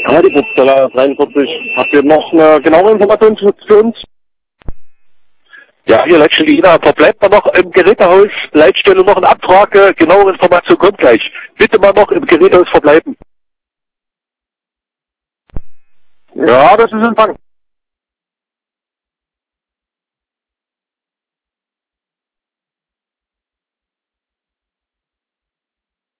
Ja, die Buchsteller 43. Habt ihr noch eine genaue Information für uns? Ja, hier Leitstelle, verbleibt man noch im Gerätehaus, Leitstelle noch eine Abfrage, genaue Information kommt gleich. Bitte mal noch im Gerätehaus verbleiben. Ja, das ist Empfang.